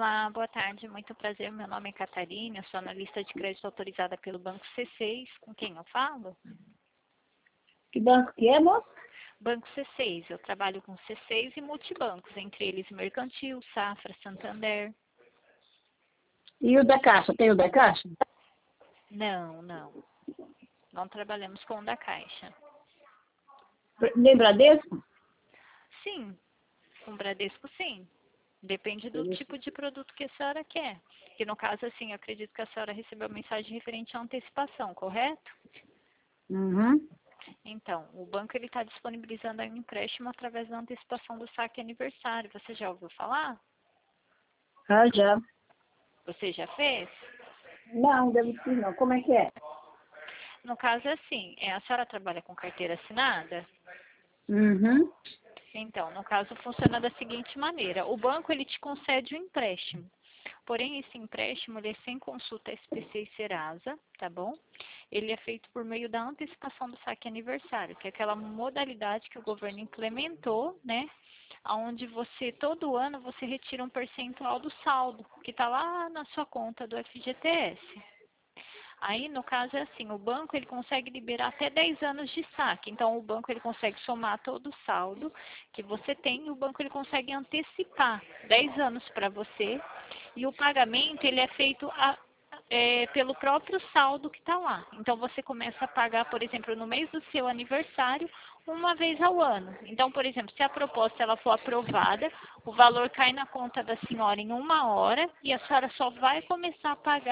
Olá, boa tarde, muito prazer. Meu nome é Catarina, eu sou analista de crédito autorizada pelo Banco C6. Com quem eu falo? Que banco que é, moço? Banco C6. Eu trabalho com C6 e multibancos, entre eles Mercantil, Safra, Santander. E o da Caixa? Tem o da Caixa? Não, não trabalhamos com o da Caixa. Nem Bradesco? Sim, com Bradesco sim. Depende do tipo de produto que a senhora quer. Que no caso, assim, eu acredito que a senhora recebeu mensagem referente à antecipação, correto? Uhum. Então, o banco ele está disponibilizando aí um empréstimo através da antecipação do saque aniversário. Você já ouviu falar? Ah, já. Você já fez? Não, deve ser não. Como é que é? No caso é assim, a senhora trabalha com carteira assinada? Uhum. Então, no caso funciona da seguinte maneira, o banco ele te concede um empréstimo, porém esse empréstimo ele é sem consulta SPC e Serasa, tá bom? Ele é feito por meio da antecipação do saque aniversário, que é aquela modalidade que o governo implementou, né? Onde você, todo ano, você retira um percentual do saldo, que está lá na sua conta do FGTS. Aí, no caso, é assim, o banco ele consegue liberar até 10 anos de saque. Então, o banco ele consegue somar todo o saldo que você tem e o banco ele consegue antecipar 10 anos para você. E o pagamento ele é feito pelo próprio saldo que está lá. Então, você começa a pagar, por exemplo, no mês do seu aniversário, uma vez ao ano. Então, por exemplo, se a proposta ela for aprovada, o valor cai na conta da senhora em 1 hora e a senhora só vai começar a pagar